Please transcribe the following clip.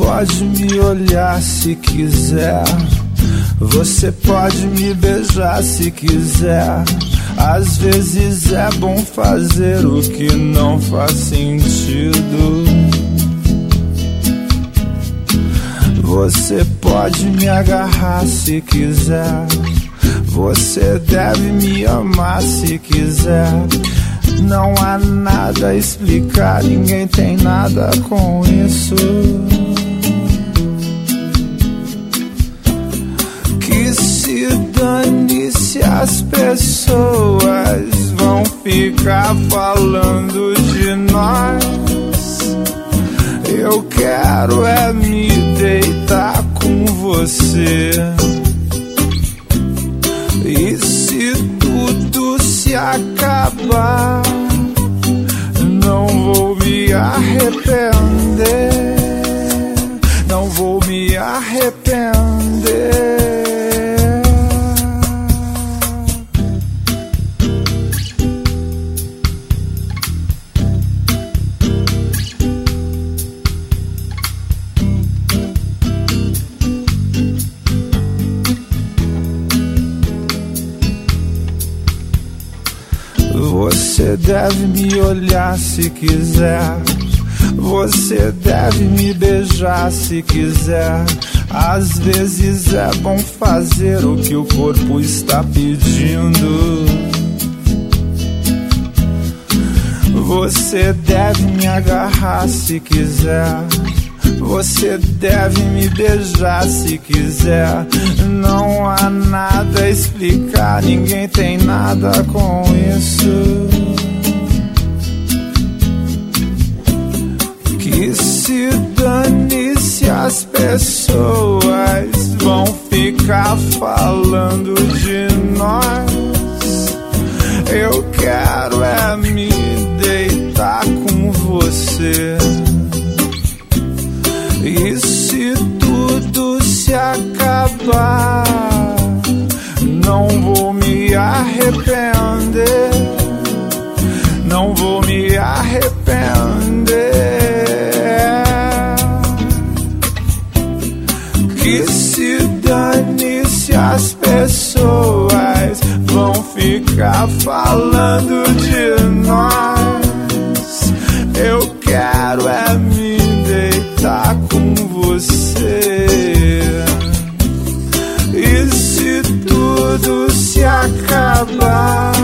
pode me olhar se quiser, você pode me beijar se quiser. Às vezes é bom fazer o que não faz sentido. Você pode me agarrar se quiser, você deve me amar se quiser. Não há nada a explicar, ninguém tem nada com isso. Que se dane se as pessoas vão ficar falando de nós. Eu quero é me deitar com você. E se tudo se acabar, não vou me arrepender, não vou me arrepender. Você deve me olhar se quiser, você deve me beijar se quiser. Às vezes é bom fazer o que o corpo está pedindo. Você deve me agarrar se quiser, você deve me beijar se quiser. Não há nada a explicar, ninguém tem nada com isso. Que se dane se as pessoas vão ficar falando de nós. Eu quero é me deitar com você. E se tudo se acabar, não vou me arrepender, não vou me arrepender. Que se dane se as pessoas vão ficar falando de nós. Eu quero é me deitar com você. E se tudo se acabar,